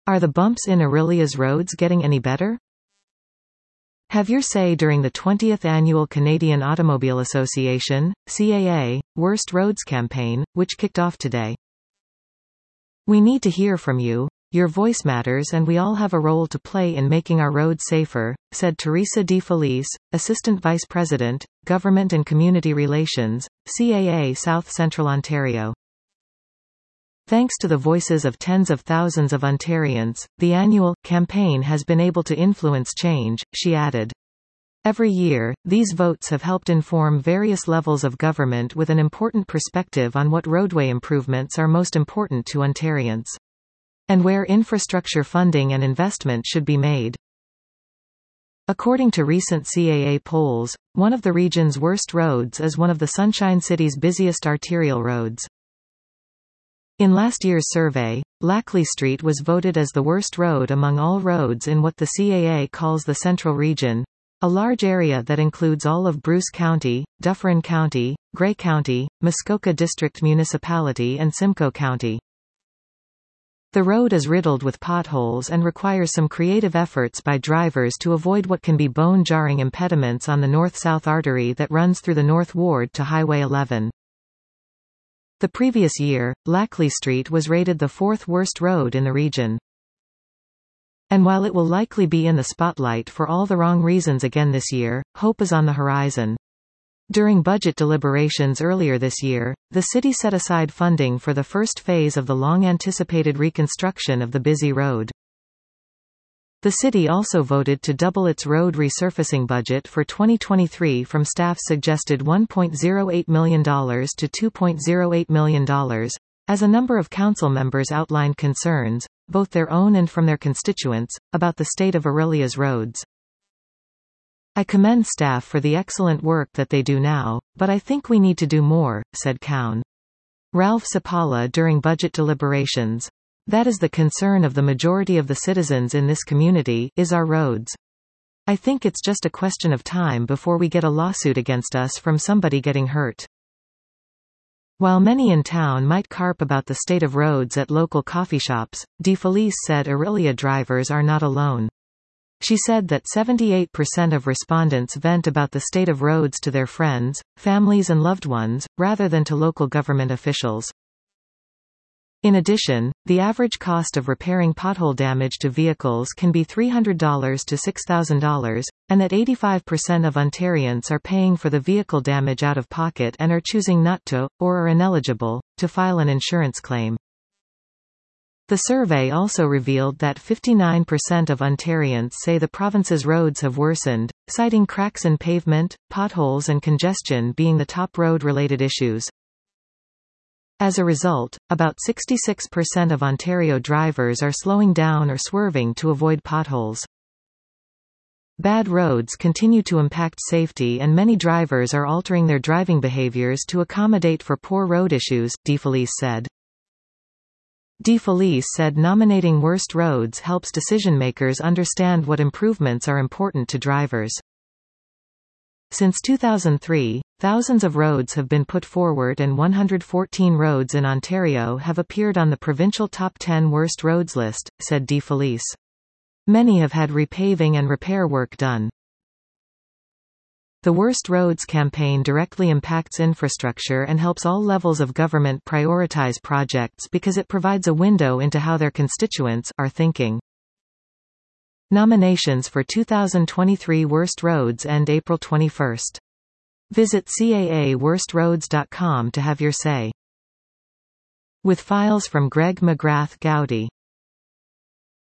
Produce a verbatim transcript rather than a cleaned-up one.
Are the bumps in Aurelia's roads getting any better? Have your say during the twentieth Annual Canadian Automobile Association, C A A, Worst Roads campaign, which kicked off today. We need to hear from you. Your voice matters and we all have a role to play in making our roads safer, said Teresa De Felice, Assistant Vice President, Government and Community Relations, C A A South Central Ontario. Thanks to the voices of tens of thousands of Ontarians, the annual campaign has been able to influence change, she added. Every year, these votes have helped inform various levels of government with an important perspective on what roadway improvements are most important to Ontarians, and where infrastructure funding and investment should be made. According to recent C A A polls, one of the region's worst roads is one of the Sunshine City's busiest arterial roads. In last year's survey, Lacley Street was voted as the worst road among all roads in what the C A A calls the Central Region, a large area that includes all of Bruce County, Dufferin County, Grey County, Muskoka District Municipality and Simcoe County. The road is riddled with potholes and requires some creative efforts by drivers to avoid what can be bone-jarring impediments on the north-south artery that runs through the North Ward to Highway eleven. The previous year, Lacley Street was rated the fourth worst road in the region. And while it will likely be in the spotlight for all the wrong reasons again this year, hope is on the horizon. During budget deliberations earlier this year, the city set aside funding for the first phase of the long-anticipated reconstruction of the busy road. The city also voted to double its road resurfacing budget for twenty twenty-three from staff's suggested one point zero eight million dollars to two point zero eight million dollars, as a number of council members outlined concerns, both their own and from their constituents, about the state of Aurelia's roads. I commend staff for the excellent work that they do now, but I think we need to do more, said Cowan. Ralph Sapala during budget deliberations. That is the concern of the majority of the citizens in this community, is our roads. I think it's just a question of time before we get a lawsuit against us from somebody getting hurt. While many in town might carp about the state of roads at local coffee shops, De Felice said Aurelia drivers are not alone. She said that seventy-eight percent of respondents vent about the state of roads to their friends, families and loved ones, rather than to local government officials. In addition, the average cost of repairing pothole damage to vehicles can be three hundred dollars to six thousand dollars, and that eighty-five percent of Ontarians are paying for the vehicle damage out of pocket and are choosing not to, or are ineligible, to file an insurance claim. The survey also revealed that fifty-nine percent of Ontarians say the province's roads have worsened, citing cracks in pavement, potholes and congestion being the top road-related issues. As a result, about sixty-six percent of Ontario drivers are slowing down or swerving to avoid potholes. Bad roads continue to impact safety and many drivers are altering their driving behaviors to accommodate for poor road issues, De Felice said. De Felice said nominating worst roads helps decision-makers understand what improvements are important to drivers. Since two thousand three, thousands of roads have been put forward and one hundred fourteen roads in Ontario have appeared on the provincial top ten worst roads list, said De Felice. Many have had repaving and repair work done. The Worst Roads campaign directly impacts infrastructure and helps all levels of government prioritize projects because it provides a window into how their constituents are thinking. Nominations for two thousand twenty-three Worst Roads end April twenty-first. Visit C A A worst roads dot com to have your say. With files from Greg McGrath Gowdy.